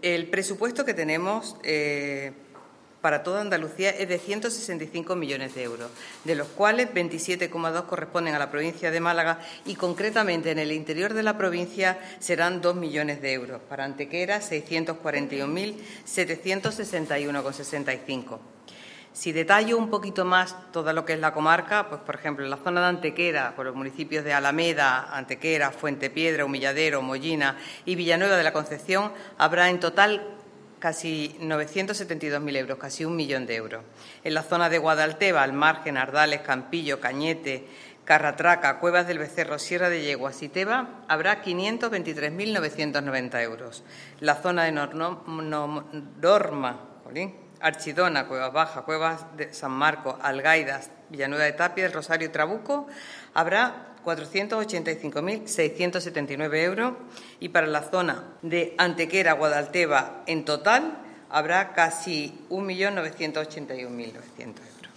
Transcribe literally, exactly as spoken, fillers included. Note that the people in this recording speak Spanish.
el presupuesto que tenemos eh, para toda Andalucía es de ciento sesenta y cinco millones de euros, de los cuales veintisiete coma dos corresponden a la provincia de Málaga y, concretamente, en el interior de la provincia serán dos millones de euros. Para Antequera, seiscientos cuarenta y un mil setecientos sesenta y uno coma sesenta y cinco. Si detallo un poquito más todo lo que es la comarca, pues, por ejemplo, en la zona de Antequera, por los municipios de Alameda, Antequera, Fuentepiedra, Humilladero, Mollina y Villanueva de la Concepción, habrá en total casi novecientos setenta y dos mil euros, casi un millón de euros. En la zona de Guadalteba, Al Margen, Ardales, Campillo, Cañete, Carratraca, Cuevas del Becerro, Sierra de Yeguas y Teba habrá quinientos veintitrés mil novecientos noventa euros. La zona de Norma, Archidona, Cuevas Bajas, Cuevas de San Marcos, Algaidas, Villanueva de Tapia, El Rosario y Trabuco habrá cuatrocientos ochenta y cinco mil seiscientos setenta y nueve euros, y para la zona de Antequera, Guadalteba, en total habrá casi un millón novecientos ochenta y un mil novecientos euros.